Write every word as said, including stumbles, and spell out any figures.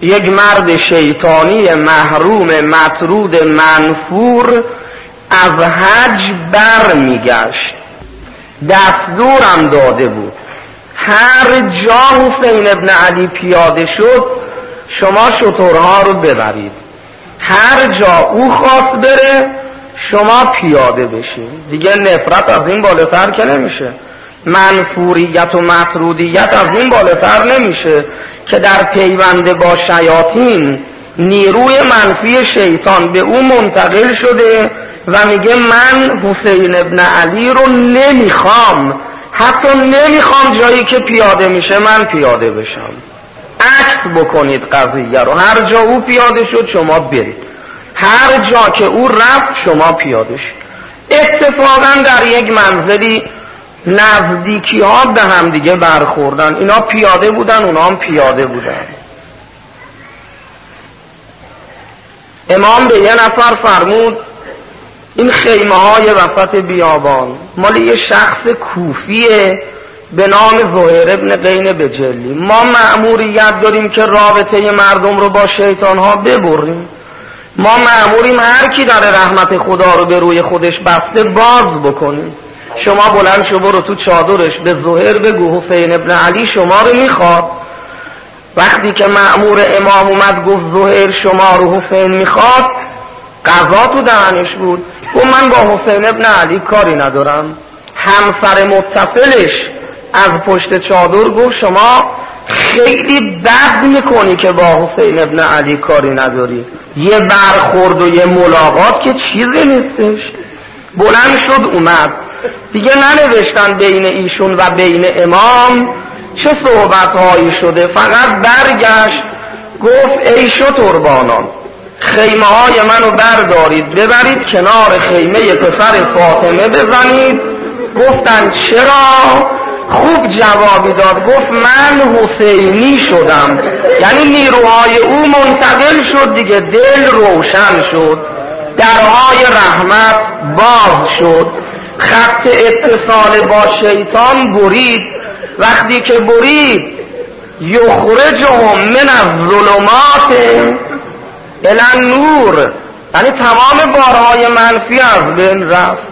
یک مرد شیطانی محروم مطرود منفور از حج بر میگشت. دستورم داده بود هر جا حسین ابن علی پیاده شد شما شترها رو ببرید، هر جا او خواست بره شما پیاده بشید. دیگه نفرت از این بالاتر که نمیشه، منفوریت و مطرودیت از این بالاتر نمیشه که در پیوند با شیاطین نیروی منفی شیطان به او منتقل شده و میگه من حسین ابن علی رو نمیخوام، حتی نمیخوام جایی که پیاده میشه من پیاده بشم. عکس بکنید قضیه رو، هر جا او پیاده شد شما برید، هر جا که او رفت شما پیاده شد. اتفاقا در یک منزلی نزدیکی ها به هم دیگه برخوردن، اینا پیاده بودن اونا هم پیاده بودن. امام به یه نفر فرمود این خیمه های وسط بیابان مال یه شخص کوفیه به نام زهیر ابن قین بجلی، ما مأموریت داریم که رابطه مردم رو با شیطان ها ببریم، ما مأموریم هر کی داره رحمت خدا رو به روی خودش بسته باز بکنیم. شما بلند شو برو تو چادرش به زهیر بگو حسین ابن علی شما رو میخواد. وقتی که مأمور امام اومد گفت زهیر شما رو حسین میخواد، قضا تو دهنش بود، گفت من با حسین ابن علی کاری ندارم. همسر متصلش از پشت چادر گفت شما خیلی بد میکنی که با حسین ابن علی کاری نداری، یه برخورد و یه ملاقات که چیزی نیستش. بلند شد اومد، دیگه ننوشتن بین ایشون و بین امام چه صحبتهایی شده، فقط برگشت گفت ای شتربانان خیمه های منو بردارید ببرید کنار خیمه پسر فاطمه بزنید. گفتن چرا؟ خوب جوابی داد، گفت من حسینی شدم، یعنی نیروهای او منتقل شد دیگه، دل روشن شد، درهای رحمت باز شد، خط اتصال با شیطان برید. وقتی که برید یخرجهم من الظلمات الی النور، یعنی تمام بارهای منفی از بین رفت.